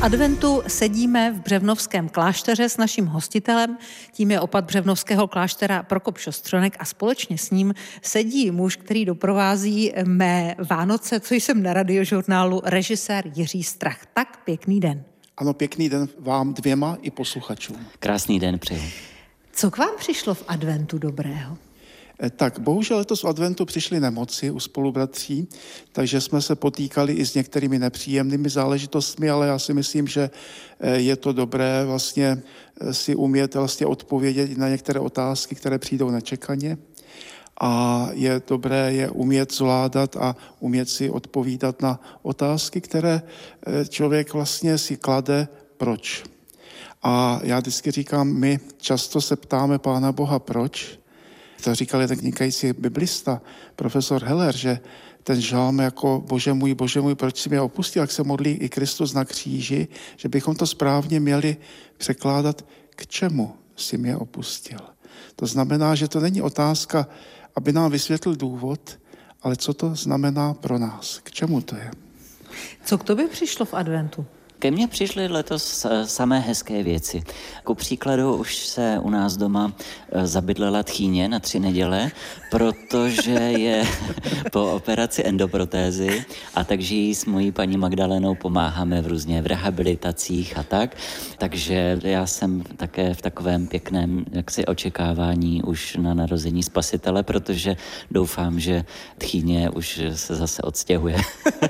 adventu sedíme v Břevnovském klášteře s naším hostitelem, tím je opat Břevnovského kláštera Prokop Šostřonek a společně s ním sedí muž, který doprovází mé Vánoce, co jsem na Radiožurnálu, režisér Jiří Strach. Tak pěkný den. Ano, pěkný den vám dvěma i posluchačům. Krásný den přeju. Co k vám přišlo v adventu dobrého? Tak, bohužel letos v adventu přišly nemoci u spolubratří, takže jsme se potýkali i s některými nepříjemnými záležitostmi, ale já si myslím, že je to dobré vlastně si umět vlastně odpovědět na některé otázky, které přijdou nečekaně. A je dobré je umět zvládat a umět si odpovídat na otázky, které člověk vlastně si klade proč. A já vždycky říkám, my často se ptáme Pána Boha proč. To říkal jeden vynikající biblista, profesor Heller, že ten žálm jako Bože můj, proč jsi mě opustil, jak se modlí i Kristus na kříži, že bychom to správně měli překládat, k čemu jsi mě opustil. To znamená, že to není otázka, aby nám vysvětlil důvod, ale co to znamená pro nás, k čemu to je. Co k tobě přišlo v adventu? Ke mně přišly letos samé hezké věci. Ku příkladu už se u nás doma zabydlela tchýně na 3 neděle, protože je po operaci endoprotézy a takže jí s mojí paní Magdalenou pomáháme v rehabilitacích a tak. Takže já jsem také v takovém pěkném jaksi očekávání už na narození Spasitele, protože doufám, že tchýně už se zase odstěhuje.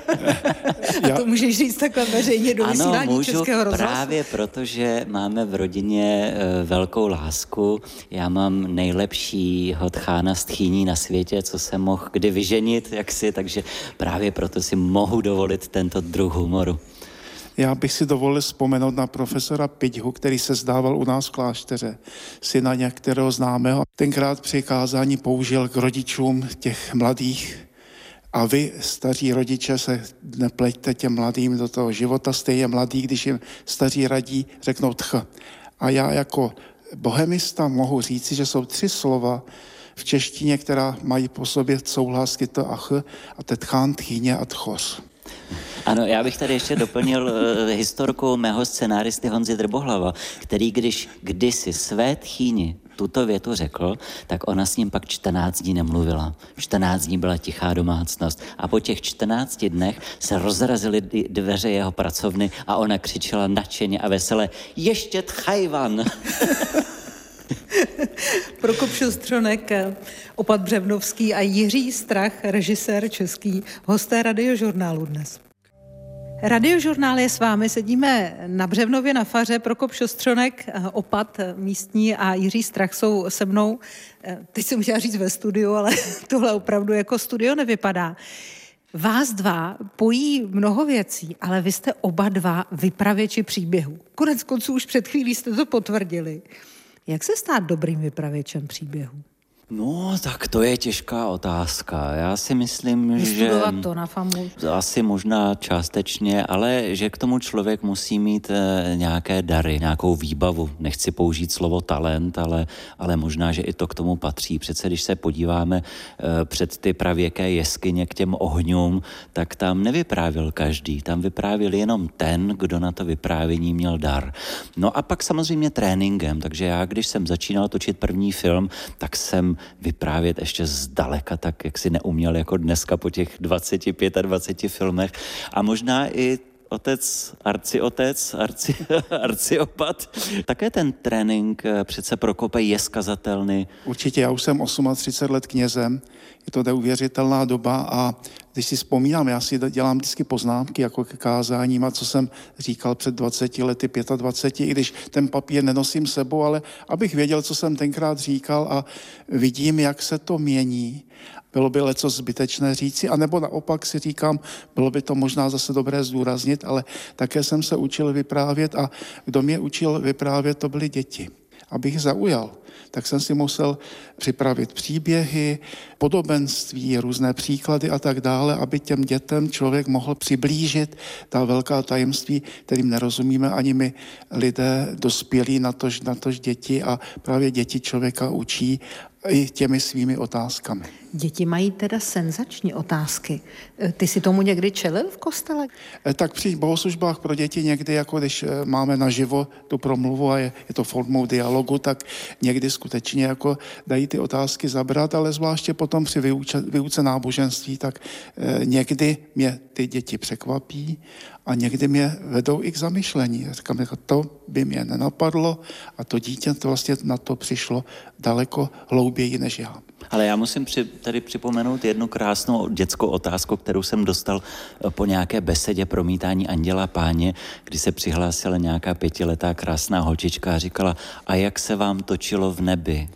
A to můžeš říct takhle veřejně do vysílání Českého rozhlasu? Právě protože máme v rodině velkou lásku. Já mám nejlepšího tchána z tchýní na světě, co jsem mohl kdy vyženit, takže právě proto si mohu dovolit tento druh humoru. Já bych si dovolil vzpomenout na profesora Piťhu, který se zdával u nás v klášteře, syna některého známého. Tenkrát při kázání použil k rodičům těch mladých: a vy, staří rodiče, se nepleťte těm mladým do toho života, stejně mladý, když jim staří radí, řeknou tch. A já jako bohemista mohu říci, že jsou 3 slova v češtině, která mají po sobě souhlásky to a ch, a tetchán, tchýně a tchoř. Ano, já bych tady ještě doplnil historku mého scenáristy Honzy Drbohlava, který když kdysi své tchýni tuto větu řekl, tak ona s ním pak 14 dní nemluvila. 14 dní byla tichá domácnost a po těch 14 dnech se rozrazily dveře jeho pracovny a ona křičela nadšeně a veselé: ještě tchajvan! Prokop Šostřonek, opat Břevnovský a Jiří Strach, režisér český, hosté Radiožurnálu dnes. Radiožurnál je s vámi, sedíme na Břevnově na faře, Prokop Šostřonek, opat místní a Jiří Strach jsou se mnou. Teď jsem chtěla říct ve studiu, ale tohle opravdu jako studio nevypadá. Vás dva pojí mnoho věcí, ale vy jste oba dva vypravěči příběhů. Konec konců už před chvílí jste to potvrdili. Jak se stát dobrým vypravěčem příběhů? No, tak to je těžká otázka. Já si myslím, že... Vystudovat to na FAMU? Asi možná částečně, ale že k tomu člověk musí mít nějaké dary, nějakou výbavu. Nechci použít slovo talent, ale možná, že i to k tomu patří. Přece když se podíváme před ty pravěké jeskyně k těm ohňům, tak tam nevyprávěl každý. Tam vyprávěl jenom ten, kdo na to vyprávění měl dar. No a pak samozřejmě tréninkem. Takže já, když jsem začínal točit první film, tak jsem vyprávět ještě zdaleka tak, jak si neuměl jako dneska po těch 25 filmech. A možná i arciopat. Také ten trénink přece Prokope je skazatelný. Určitě, já už jsem 38 let knězem, je to neuvěřitelná doba a když si vzpomínám, já si dělám vždycky poznámky jako k kázáním a co jsem říkal před 20 lety, 25, i když ten papír nenosím sebou, ale abych věděl, co jsem tenkrát říkal a vidím, jak se to mění. Bylo by leco zbytečné říci, anebo naopak si říkám, bylo by to možná zase dobré zdůraznit, ale také jsem se učil vyprávět a kdo mě učil vyprávět, to byly děti. Abych zaujal, tak jsem si musel připravit příběhy, podobenství, různé příklady a tak dále, aby těm dětem člověk mohl přiblížit ta velká tajemství, kterým nerozumíme ani my lidé dospělí, natož děti, a právě děti člověka učí i těmi svými otázkami. Děti mají teda senzační otázky. Ty si tomu někdy čelil v kostele? Tak při bohoslužbách pro děti někdy, jako když máme naživo tu promluvu a je to formou dialogu, tak někdy skutečně jako dají ty otázky zabrat, ale zvláště potom při výuce náboženství, tak někdy mě ty děti překvapí a někdy mě vedou i k zamyšlení. Říkám, to by mě nenapadlo a to dítě to vlastně na to přišlo daleko hlouběji než já. Ale já musím tady připomenout jednu krásnou dětskou otázku, kterou jsem dostal po nějaké besedě promítání Anděla Páně, kdy se přihlásila nějaká 5letá krásná holčička a říkala, a jak se vám točilo v nebi?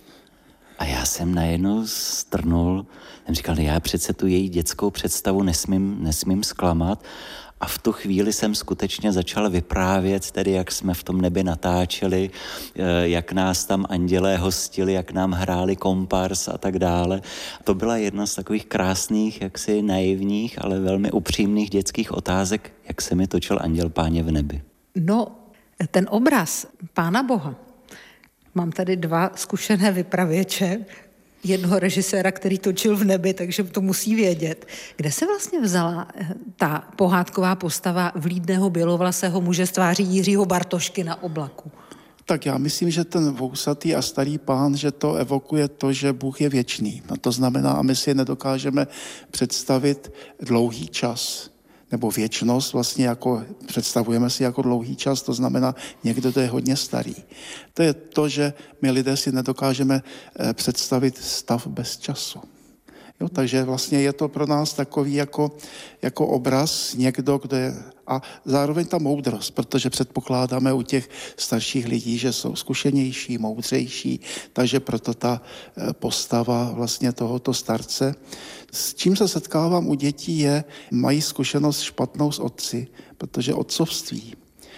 A já jsem najednou strnul, jsem říkal, já přece tu její dětskou představu nesmím zklamat. A v tu chvíli jsem skutečně začal vyprávět, tedy jak jsme v tom nebi natáčeli, jak nás tam andělé hostili, jak nám hráli kompars a tak dále. To byla jedna z takových krásných, jaksi naivních, ale velmi upřímných dětských otázek, jak se mi točil Anděl Páně v nebi. No, ten obraz Pána Boha. Mám tady 2 zkušené vypravěče, jednoho režiséra, který točil v nebi, takže to musí vědět. Kde se vlastně vzala ta pohádková postava vlídného bělovlasého muže z tváří Jiřího Bartošky na oblaku? Tak já myslím, že ten vousatý a starý pán, že to evokuje to, že Bůh je věčný. No to znamená, a my si nedokážeme představit dlouhý čas, nebo věčnost vlastně jako představujeme si jako dlouhý čas, to znamená někdo, to je hodně starý. To je to, že my lidé si nedokážeme představit stav bez času. Jo, takže vlastně je to pro nás takový jako obraz někdo, kdo je... A zároveň ta moudrost, protože předpokládáme u těch starších lidí, že jsou zkušenější, moudřejší, takže proto ta postava vlastně tohoto starce. S čím se setkávám u dětí mají zkušenost špatnou s otci, protože otcovství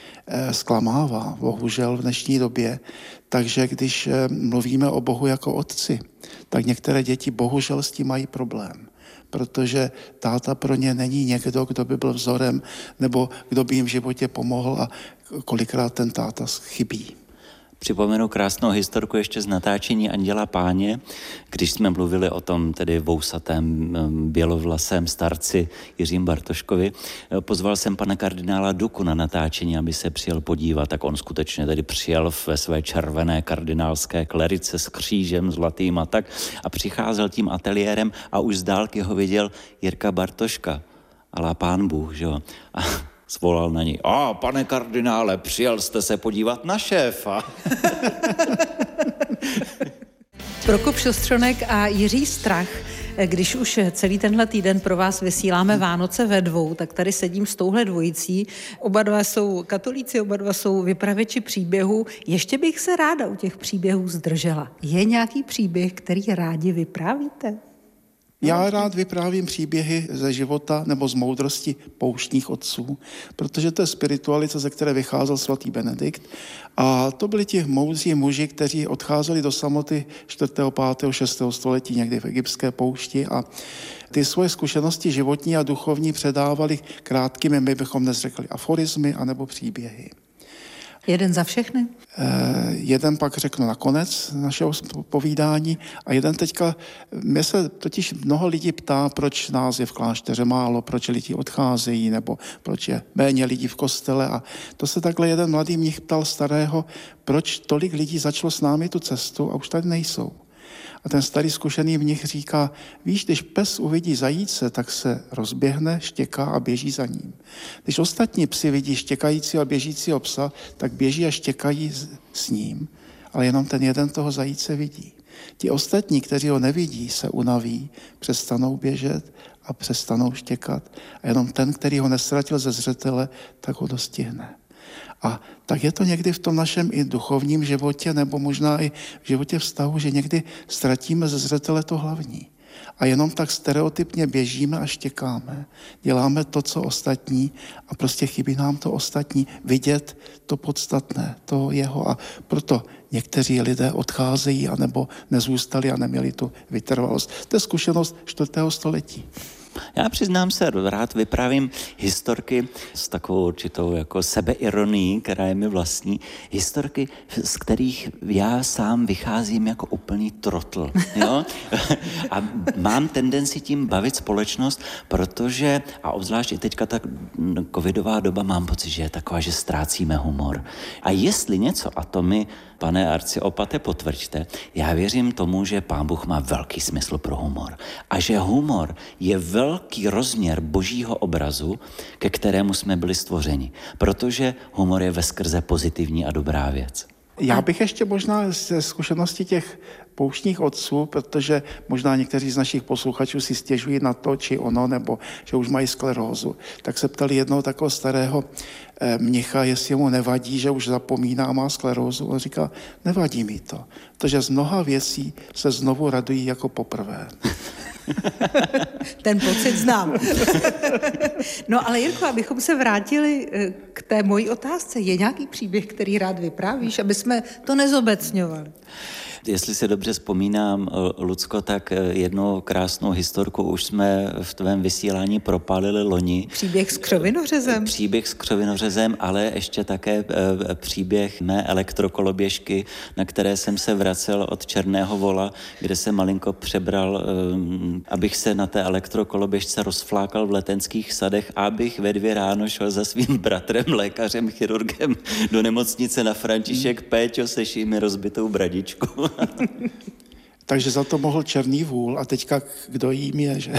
zklamává, bohužel v dnešní době. Takže když mluvíme o Bohu jako otci, tak některé děti bohužel s tím mají problém, protože táta pro ně není někdo, kdo by byl vzorem nebo kdo by jim v životě pomohl a kolikrát ten táta chybí. Připomenu krásnou historku ještě z natáčení Anděla Páně, když jsme mluvili o tom tedy vousatém bělovlasém starci Jiřím Bartoškovi. Pozval jsem pana kardinála Duku na natáčení, aby se přijel podívat, tak on skutečně tedy přijel ve své červené kardinálské klerice s křížem zlatým a tak a přicházel tím ateliérem a už z dálky ho viděl Jirka Bartoška, alá pán Bůh, že jo. A zvolal na něj, pane kardinále, přijel jste se podívat na šéfa. Prokop Šostřonek a Jiří Strach, když už celý tenhle týden pro vás vysíláme Vánoce ve 2, tak tady sedím s touhle dvojicí. Oba dva jsou katolíci, oba dva jsou vypravěči příběhů. Ještě bych se ráda u těch příběhů zdržela. Je nějaký příběh, který rádi vyprávíte? Já rád vyprávím příběhy ze života nebo z moudrosti pouštních otců, protože to je spiritualita, ze které vycházel svatý Benedikt. A to byli ti moudří muži, kteří odcházeli do samoty 4., 5., 6. století někdy v egyptské poušti a ty svoje zkušenosti životní a duchovní předávali krátkými, my bychom dnes řekli aforizmy anebo příběhy. Jeden za všechny? Jeden pak řeknu nakonec našeho povídání a jeden teďka, mě se totiž mnoho lidí ptá, proč nás je v klášteře málo, proč lidi odcházejí, nebo proč je méně lidí v kostele a to se takhle jeden mladý mnich ptal starého, proč tolik lidí začalo s námi tu cestu a už tady nejsou. A ten starý zkušený mnich říká, víš, když pes uvidí zajíce, tak se rozběhne, štěká a běží za ním. Když ostatní psi vidí štěkajícího a běžícího psa, tak běží a štěkají s ním, ale jenom ten jeden toho zajíce vidí. Ti ostatní, kteří ho nevidí, se unaví, přestanou běžet a přestanou štěkat. A jenom ten, který ho neztratil ze zřetele, tak ho dostihne. A tak je to někdy v tom našem i duchovním životě, nebo možná i v životě vztahu, že někdy ztratíme ze zřetele to hlavní. A jenom tak stereotypně běžíme a štěkáme. Děláme to, co ostatní a prostě chybí nám to ostatní vidět to podstatné, to jeho. A proto někteří lidé odcházejí anebo nezůstali a neměli tu vytrvalost. To je zkušenost 4. století. Já přiznám se, rád vyprávím historky s takovou určitou jako sebeironií, která je mi vlastní. Historky, z kterých já sám vycházím jako úplný trotl. Jo? A mám tendenci tím bavit společnost, protože, a obzvlášť i teďka ta covidová doba, mám pocit, že je taková, že ztrácíme humor. A jestli něco, a to mi, pane arciopate, potvrďte, já věřím tomu, že Pán Bůh má velký smysl pro humor. A že humor je velký rozměr božího obrazu, ke kterému jsme byli stvořeni. Protože humor je veskrze pozitivní a dobrá věc. Já bych ještě možná ze zkušenosti těch pouštních otců, protože možná někteří z našich posluchačů si stěžují na to, či ono, nebo že už mají sklerózu, tak se ptali jednoho takového starého mnicha, jestli mu nevadí, že už zapomíná a má sklerózu. On říká, nevadí mi to, protože z mnoha věcí se znovu radují jako poprvé. Ten pocit znám. No ale Jirko, abychom se vrátili k té mojí otázce, je nějaký příběh, který rád vyprávíš, aby jsme to nezobecňovali? Jestli si dobře vzpomínám, Lucko, tak jednou krásnou historku už jsme v tvém vysílání propálili loni. Příběh s křovinořezem. Příběh s křovinořezem, ale ještě také příběh mé elektrokoloběžky, na které jsem se vracel od Černého Vola, kde se malinko přebral, abych se na té elektrokoloběžce rozflákal v Letenských sadech, abych ve 2 ráno šel za svým bratrem, lékařem, chirurgem do nemocnice na František. Péťo, sešij mi rozbitou bradičku. Takže za to mohl Černý vůl a teďka kdo jím je, že?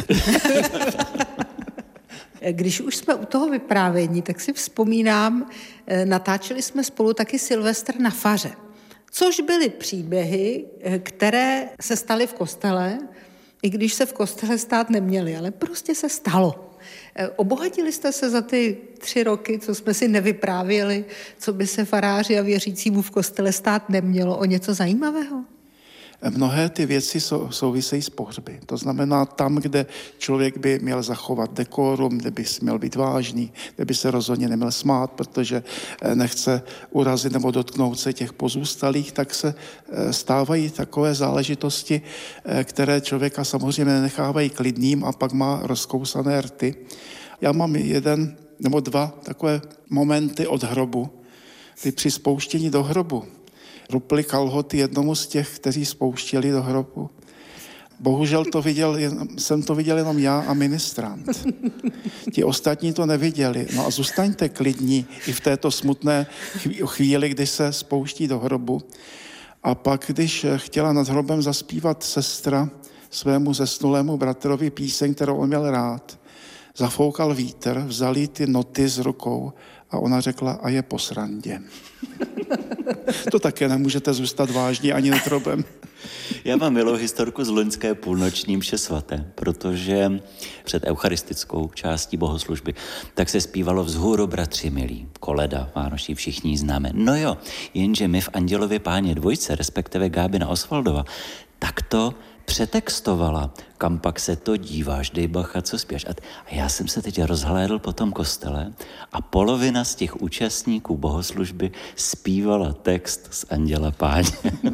Když už jsme u toho vyprávění, tak si vzpomínám, natáčeli jsme spolu taky Silvestr na faře, což byly příběhy, které se staly v kostele, i když se v kostele stát neměly, ale prostě se stalo. Obohatili jste se za ty 3 roky, co jsme si nevyprávěli, co by se faráři a věřícímu v kostele stát nemělo, o něco zajímavého? Mnohé ty věci souvisejí s pohřby. To znamená tam, kde člověk by měl zachovat dekorum, kde by měl být vážný, kde by se rozhodně neměl smát, protože nechce urazit nebo dotknout se těch pozůstalých, tak se stávají takové záležitosti, které člověka samozřejmě nenechávají klidným a pak má rozkousané rty. Já mám 1 nebo 2 takové momenty od hrobu, kdy při spouštění do hrobu ruply kalhoty jednomu z těch, kteří spouštěli do hrobu. Bohužel jsem to viděl jenom já a ministrant. Ti ostatní to neviděli. No a zůstaňte klidní i v této smutné chvíli, kdy se spouští do hrobu. A pak, když chtěla nad hrobem zaspívat sestra svému zesnulému bratrovi píseň, kterou on měl rád, zafoukal vítr, vzali ty noty z rukou a ona řekla, a je po srandě. To také nemůžete zůstat vážní ani nad hrobem. Já mám milou historku z loňské půlnoční mše svaté, protože před eucharistickou částí bohoslužby tak se zpívalo Vzhůru bratři milí, koleda vánoční všichni známe. No jo, jenže my v Andělově Páně 2, respektive Gábina Osvaldova, tak to přetextovala, kam pak se to díváš, dej bacha, co spíš. A já jsem se teď rozhlédl po tom kostele a polovina z těch účastníků bohoslužby zpívala text z Anděla Páně.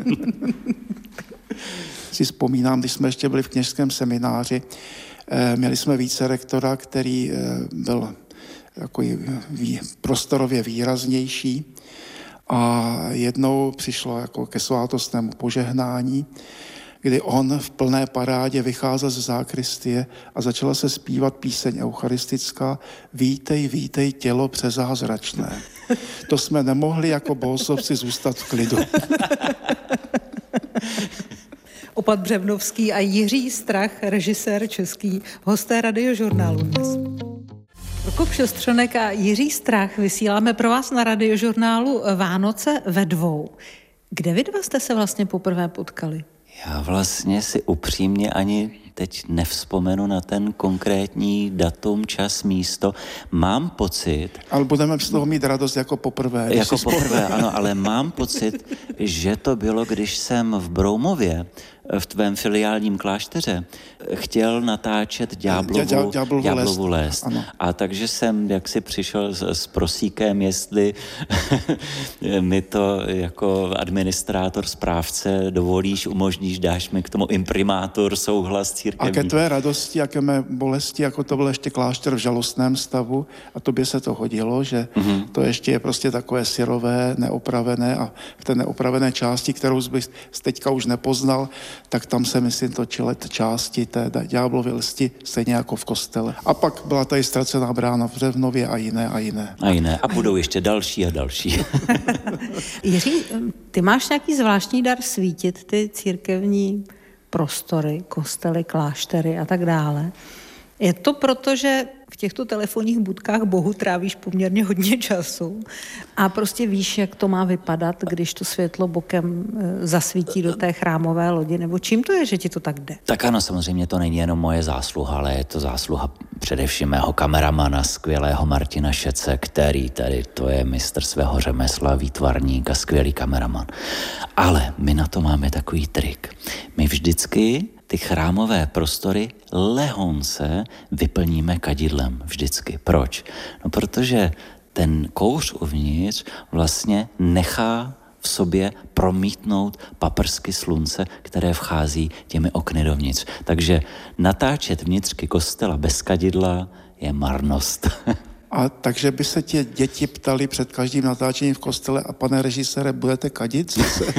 Si vzpomínám, když jsme ještě byli v kněžském semináři, měli jsme vícerektora, který byl takový prostorově výraznější a jednou přišlo jako ke svátostnému požehnání, kdy on v plné parádě vycházel ze zákristie a začala se zpívat píseň eucharistická Vítej, vítej, tělo přezázračné. To jsme nemohli jako bohoslovci zůstat v klidu. Opat Břevnovský a Jiří Strach, režisér český, hosté Radiožurnálu dnes. Prokop Šestřonek a Jiří Strach vysíláme pro vás na Radiožurnálu Vánoce ve 2. Kde vy 2 jste se vlastně poprvé potkali? Já vlastně si upřímně ani teď nevzpomenu na ten konkrétní datum, čas, místo. Mám pocit... Ale budeme z toho mít radost jako poprvé. Jako poprvé, ano, ale mám pocit, že to bylo, když jsem v Broumově v tvém filiálním klášteře chtěl natáčet Ďáblovu lést. A takže jsem jaksi přišel s prosíkem, jestli mi to jako administrátor, správce dovolíš, umožníš, dáš mi k tomu imprimátur, souhlas církevní. A ke tvé radosti a ke mé bolesti, jako to byl ještě klášter v žalostném stavu a tobě se to hodilo, že to ještě je prostě takové syrové, neopravené a v té neopravené části, kterou bys teďka už nepoznal, tak tam se, myslím, točily části té Ďáblovy lsti, stejně jako v kostele. A pak byla tady ztracená brána v Břevnově a jiné. A budou ještě další a další. Jiří, ty máš nějaký zvláštní dar svítit ty církevní prostory, kostely, kláštery a tak dále. Je to proto, že v těchto telefonních budkách Bohu trávíš poměrně hodně času a prostě víš, jak to má vypadat, když to světlo bokem zasvítí do té chrámové lodi, nebo čím to je, že ti to tak jde? Tak ano, samozřejmě to není jenom moje zásluha, ale je to zásluha především mého kameramana, skvělého Martina Šece, který tady to je mistr svého řemesla, výtvarník a skvělý kameraman. Ale my na to máme takový trik. My vždycky ty chrámové prostory lehonce vyplníme kadidlem vždycky. Proč? No protože ten kouř uvnitř vlastně nechá v sobě promítnout paprsky slunce, které vchází těmi okny dovnitř. Takže natáčet vnitřky kostela bez kadidla je marnost. A takže by se tě děti ptali před každým natáčením v kostele a pane režisére, budete kadit?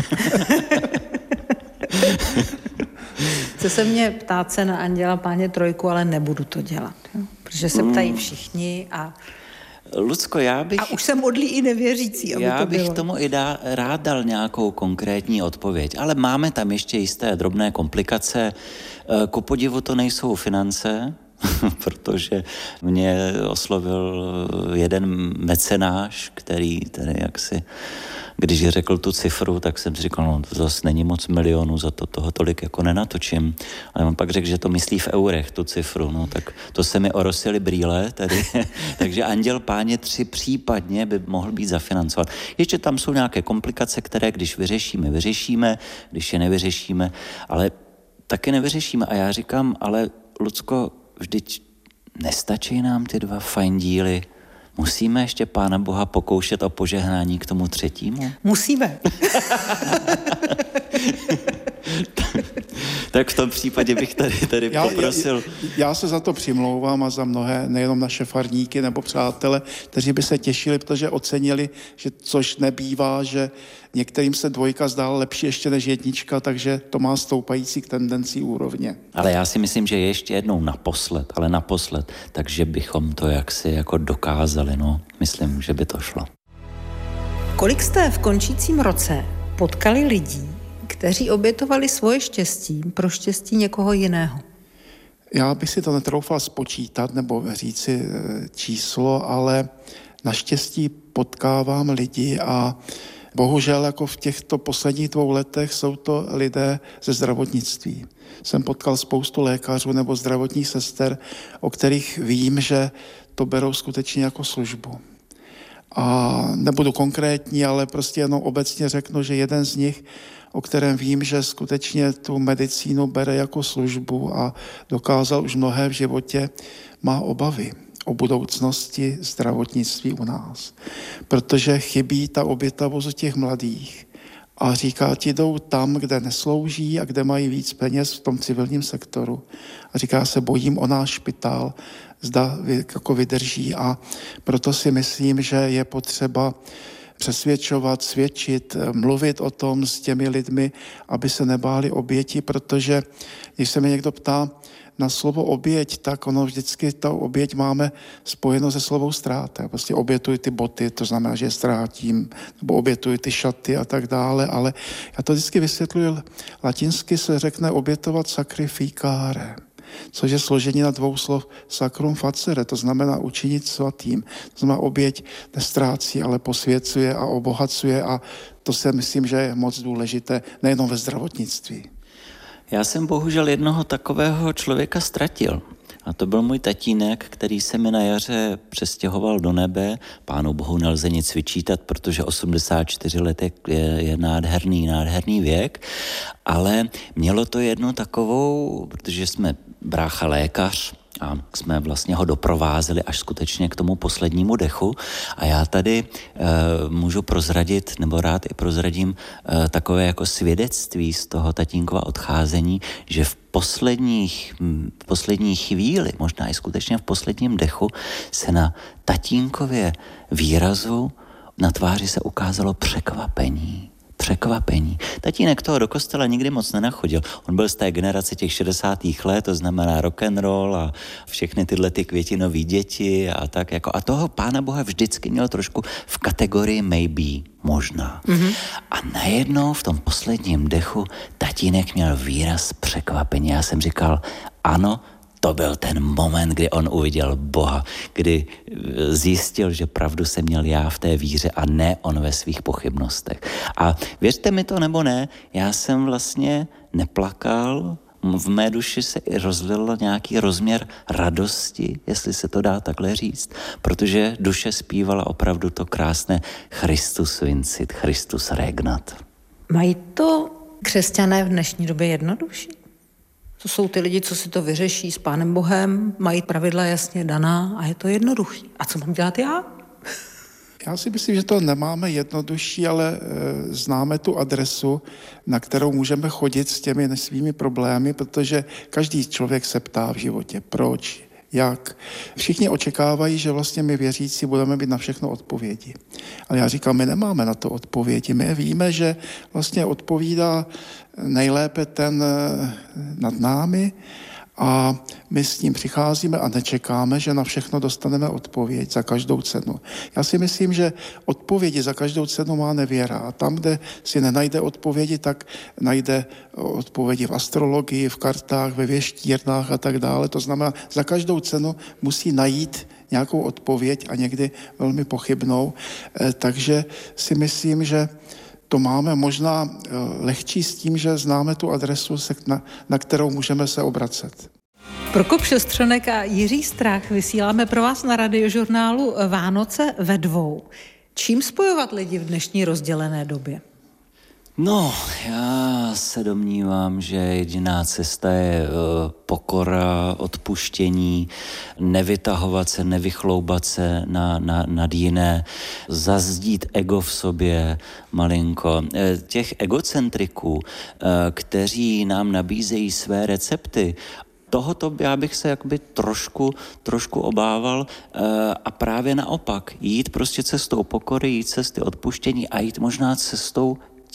Chce se mě ptát se na Anděla Páně Trojku, ale nebudu to dělat, jo? Protože se ptají všichni a... Lucko, A už jsem modlí i nevěřící, aby to bylo. Já bych tomu i rád dal nějakou konkrétní odpověď, ale máme tam ještě jisté drobné komplikace. Ku podivu to nejsou finance, protože mě oslovil jeden mecenáš, který tady jaksi, když řekl tu cifru, tak jsem si říkal, no to zase není moc milionů, za to toho tolik jako nenatočím. Ale on pak řekl, že to myslí v eurech, tu cifru, no tak to se mi orosily brýle tady. Takže Anděl Páně 3 případně by mohl být zafinancovat. Ještě tam jsou nějaké komplikace, které když vyřešíme, když je nevyřešíme, ale taky nevyřešíme. A já říkám, ale Lucko, vždyť nestačí nám ty 2 fajn díly. Musíme ještě Pána Boha pokoušet o požehnání k tomu 3. Musíme. Tak v tom případě bych tady poprosil. Já se za to přimlouvám a za mnohé, nejenom naše farníky nebo přátele, kteří by se těšili, protože ocenili, že což nebývá, že některým se 2 zdá lepší ještě než 1, takže to má stoupající k tendenci úrovně. Ale já si myslím, že ještě jednou naposled, takže bychom to jaksi jako dokázali, no. Myslím, že by to šlo. Kolik jste v končícím roce potkali lidí, kteří obětovali svoje štěstí pro štěstí někoho jiného? Já bych si to netroufal spočítat nebo říci číslo, ale naštěstí potkávám lidi a bohužel jako v těchto posledních 2 letech jsou to lidé ze zdravotnictví. Jsem potkal spoustu lékařů nebo zdravotních sester, o kterých vím, že to berou skutečně jako službu. A nebudu konkrétní, ale prostě jenom obecně řeknu, že jeden z nich, o kterém vím, že skutečně tu medicínu bere jako službu a dokázal už mnohé v životě, má obavy o budoucnosti zdravotnictví u nás. Protože chybí ta obětavost těch mladých a říká, ti jdou tam, kde neslouží a kde mají víc peněz v tom civilním sektoru. A říká se, bojím o náš špitál, zda jako vydrží a proto si myslím, že je potřeba přesvědčovat, svědčit, mluvit o tom s těmi lidmi, aby se nebáli oběti, protože když se mě někdo ptá na slovo oběť, tak ono vždycky ta oběť máme spojeno se slovou ztráta. Prostě obětuji ty boty, to znamená, že je ztrátím, nebo obětuji ty šaty a tak dále, ale já to vždycky vysvětluji, latinsky se řekne obětovat sacrificare, což je složení na 2 slov sacrum facere, to znamená učinit svatým. To znamená oběť nestrácí, ale posvěcuje a obohacuje a to si myslím, že je moc důležité, nejenom ve zdravotnictví. Já jsem bohužel jednoho takového člověka ztratil. A to byl můj tatínek, který se mi na jaře přestěhoval do nebe. Pánu Bohu nelze nic vyčítat, protože 84 let je nádherný věk, ale mělo to jednu takovou, protože jsme brácha lékař, a jsme vlastně ho doprovázeli až skutečně k tomu poslednímu dechu. A já tady můžu prozradit, nebo rád i prozradím takové jako svědectví z toho tatínkova odcházení, že v poslední chvíli, možná i skutečně v posledním dechu, se na tatínkově výrazu na tváři se ukázalo překvapení. Tatínek toho do kostela nikdy moc nenachodil. On byl z té generace těch 60. let, to znamená rock and roll a všechny tyhle ty květinové děti a tak jako. A toho Pána Boha vždycky měl trošku v kategorii maybe, možná. Mm-hmm. A najednou v tom posledním dechu tatínek měl výraz překvapení. Já jsem říkal, ano, to byl ten moment, kdy on uviděl Boha, kdy zjistil, že pravdu jsem měl já v té víře a ne on ve svých pochybnostech. A věřte mi to nebo ne, já jsem vlastně neplakal, v mé duši se i rozlil nějaký rozměr radosti, jestli se to dá takhle říct, protože duše zpívala opravdu to krásné Christus vincit, Christus regnat. Mají to křesťané v dnešní době jednodušší? To jsou ty lidi, co si to vyřeší s Pánem Bohem, mají pravidla jasně daná a je to jednoduchý. A co mám dělat já? Já si myslím, že to nemáme jednodušší, ale známe tu adresu, na kterou můžeme chodit s těmi svými problémy, protože každý člověk se ptá v životě, proč, jak. Všichni očekávají, že vlastně my věřící budeme mít na všechno odpovědi. Ale já říkám, my nemáme na to odpovědi. My víme, že vlastně odpovídá nejlépe ten nad námi a my s ním přicházíme a nečekáme, že na všechno dostaneme odpověď za každou cenu. Já si myslím, že odpovědi za každou cenu má nevěra a tam, kde si nenajde odpovědi, tak najde odpovědi v astrologii, v kartách, ve věštírnách a tak dále. To znamená, za každou cenu musí najít nějakou odpověď a někdy velmi pochybnou. Takže si myslím, že to máme možná lehčí s tím, že známe tu adresu, na kterou můžeme se obracet. Prokop Šestřonek a Jiří Strach vysíláme pro vás na Radiožurnálu Vánoce ve dvou. Čím spojovat lidi v dnešní rozdělené době? No, já se domnívám, že jediná cesta je pokora, odpuštění, nevytahovat se, nevychloubat se nad jiné, zazdít ego v sobě malinko. Těch egocentriků, kteří nám nabízejí své recepty, tohoto já bych se jakoby trošku obával a právě naopak jít prostě cestou pokory, jít cestou odpuštění a jít možná cestou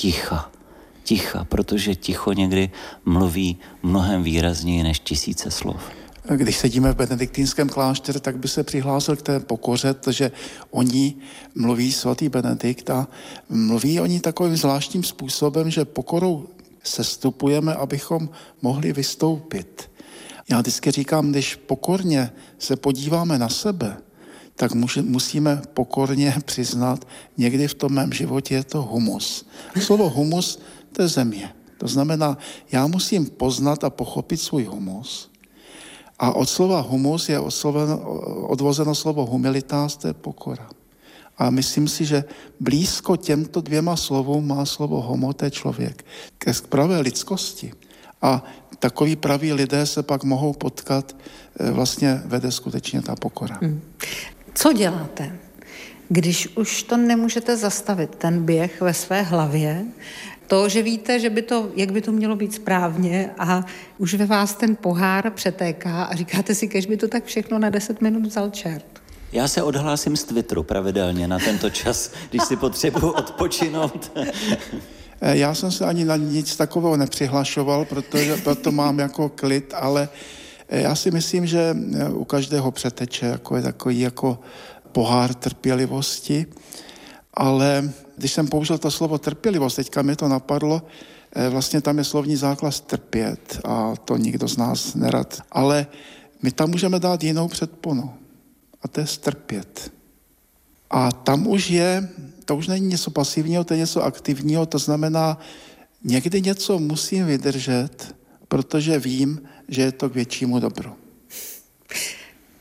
ticha, protože ticho někdy mluví mnohem výrazněji než tisíce slov. Když sedíme v benediktínském klášteře, tak by se přihlásil k té pokoře, protože oni mluví svatý Benedikt a mluví oni takovým zvláštním způsobem, že pokorou sestupujeme, abychom mohli vystoupit. Já vždycky říkám, když pokorně se podíváme na sebe, tak musíme pokorně přiznat, někdy v tom mém životě je to humus. Slovo humus, to je země. To znamená, já musím poznat a pochopit svůj humus. A od slova humus je odvozeno slovo humilitas, to je pokora. A myslím si, že blízko těmto dvěma slovům má slovo homo, to je člověk. Ke pravé lidskosti. A takoví praví lidé se pak mohou potkat, vlastně vede skutečně ta pokora. Co děláte, když už to nemůžete zastavit, ten běh ve své hlavě, to, že víte, jak by to mělo být správně a už ve vás ten pohár přetéká a říkáte si, kež by to tak všechno na 10 minut vzal čert? Já se odhlásím z Twitteru pravidelně na tento čas, když si potřebuji odpočinout. Já jsem se ani na nic takového nepřihlašoval, protože proto mám jako klid, ale já si myslím, že u každého přeteče je takový jako pohár trpělivosti, ale když jsem použil to slovo trpělivost, teďka mi to napadlo, vlastně tam je slovní základ trpět a to nikdo z nás nerad, ale my tam můžeme dát jinou předponu a to je strpět. A tam to už není něco pasivního, to je něco aktivního, to znamená, někdy něco musím vydržet, protože vím, že je to k většímu dobru.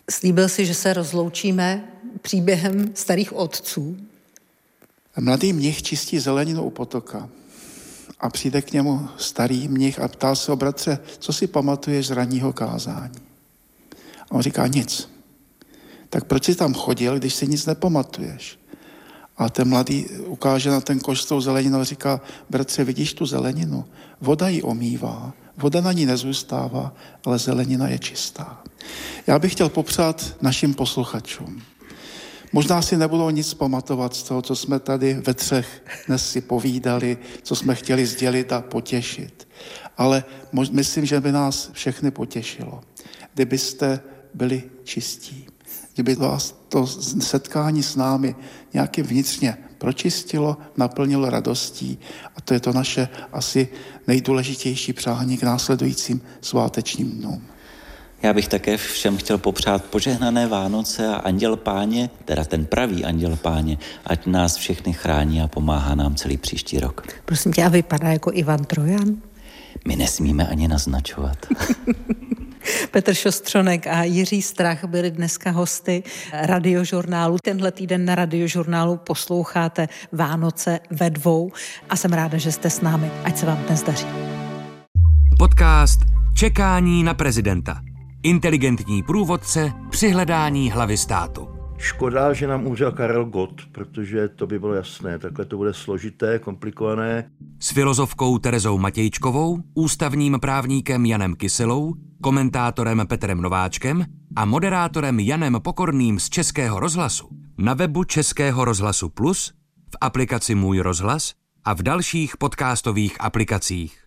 Slíbil si, že se rozloučíme příběhem starých otců. Mladý mnich čistí zeleninu u potoka a přijde k němu starý mnich a ptá se ho: bratře, co si pamatuješ z ranního kázání? A on říká: nic. Tak proč jsi tam chodil, když si nic nepamatuješ? A ten mladý ukáže na ten koš s tou zeleninou a říká: bratře, vidíš tu zeleninu? Voda ji omývá, voda na ní nezůstává, ale zelenina je čistá. Já bych chtěl popřát našim posluchačům. Možná si nebudou nic pamatovat z toho, co jsme tady ve třech dnes si povídali, co jsme chtěli sdělit a potěšit. Ale myslím, že by nás všechny potěšilo, kdybyste byli čistí. Kdyby vás to setkání s námi nějaký vnitřně pročistilo, naplnilo radostí. A to je to naše asi nejdůležitější přání k následujícím svátečním dnům. Já bych také všem chtěl popřát požehnané Vánoce a Anděl Páně, teda ten pravý Anděl Páně, ať nás všechny chrání a pomáhá nám celý příští rok. Prosím tě, a vypadá jako Ivan Trojan? My nesmíme ani naznačovat. Petr Šostřonek a Jiří Strach byli dneska hosty Radiožurnálu. Tenhle týden na Radiožurnálu posloucháte Vánoce ve dvou a jsem ráda, že jste s námi. Ať se vám dnes daří. Podcast Čekání na prezidenta. Inteligentní průvodce při hledání hlavy státu. Škoda, že nám umřel Karel Gott, protože to by bylo jasné. Takhle to bude složité, komplikované. S filozofkou Terezou Matějčkovou, ústavním právníkem Janem Kyselou, komentátorem Petrem Nováčkem a moderátorem Janem Pokorným z Českého rozhlasu na webu Českého rozhlasu Plus, v aplikaci Můj rozhlas a v dalších podcastových aplikacích.